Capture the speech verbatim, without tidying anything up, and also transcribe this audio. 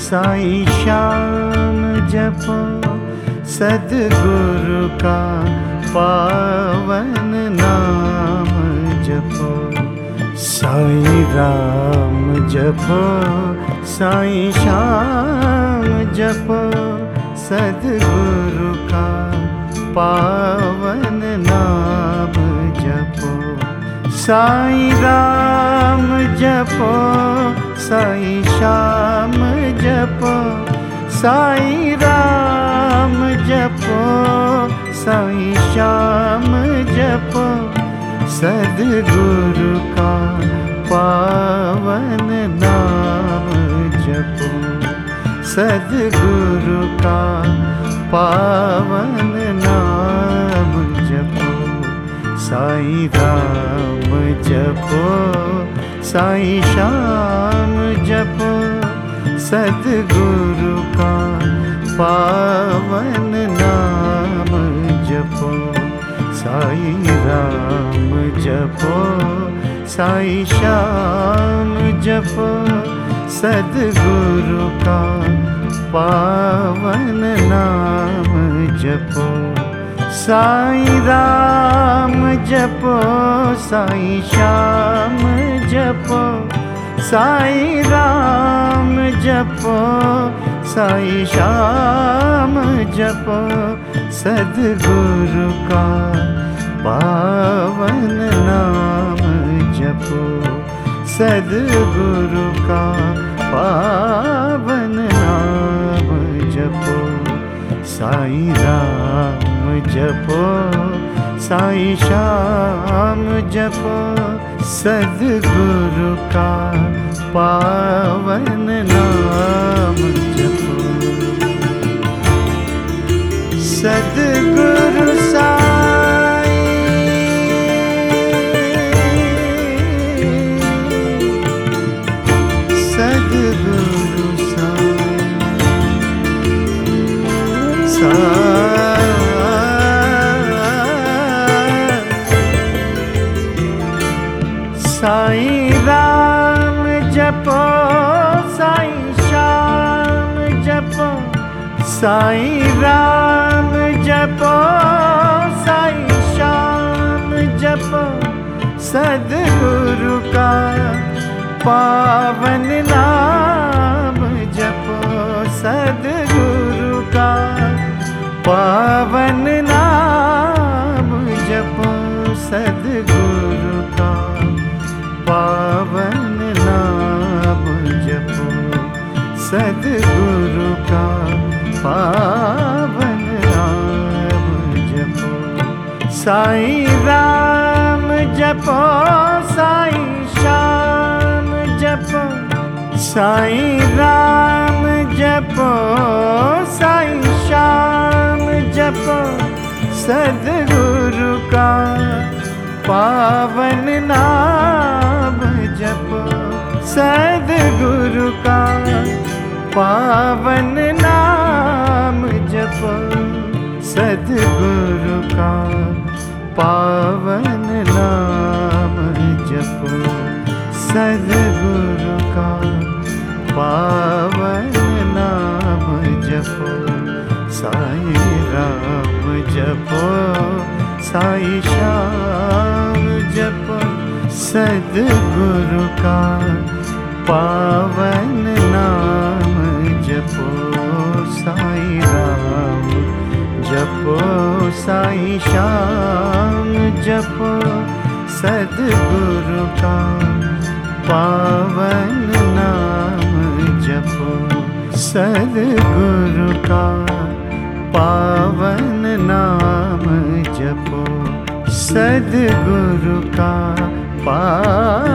साईं श्याम जपो सद्गुरु का पावन नाम जपो। साईं राम जपो साईं श्याम जपो सद्गुरु का पावन नाम जपो। साईं राम जपो साईं श्याम जपो साईं राम जपो साईं श्याम जपो सद्गुरु का पावन नाम जपो। सद्गुरु का पावन नाम जपो। साईं राम जपो साईं श्याम जपो सद्गुरु का पावन नाम जपो। साईं राम जपो साईं श्याम जपो सद्गुरु का पावन नाम जपो। साईं राम जपो साईं श्याम जपो साईं राम जपो साईं श्याम जपो सद्गुरु का पावन नाम जपो। सद्गुरु का पावन नाम जपो। साईं राम जपो साईं श्याम जपो सद्गुरु का पावन नाम जपो। सद्गुरु साईं सद्गुरु साईं साईं राम जपो साईं श्याम जपो साईं राम जपो साईं श्याम जपो सद्गुरु का पावन नाम जपो। सद्गुरु का पावन नाम जपो। सद्गुरु का पावन नाम जपो। सद्गुरु का पावन नाम जपो। साईं राम जपो साईं श्याम जपो साईं राम जपो साईं श्याम जपो सद्गुरु का पावन नाम जपो। सद्गुरु का पावन नाम जपो। सद्गुरु का पावन नाम जपो। सद्गुरु का पावन नाम जपो। साईं राम जपो साईं श्याम जपो सद्गुरु का पावन नाम जपो। साईं राम जपो साईं श्याम जपो सद्गुरु का पावन नाम जपो। सद्गुरु का पावन नाम जपो। सद्गुरु का पावन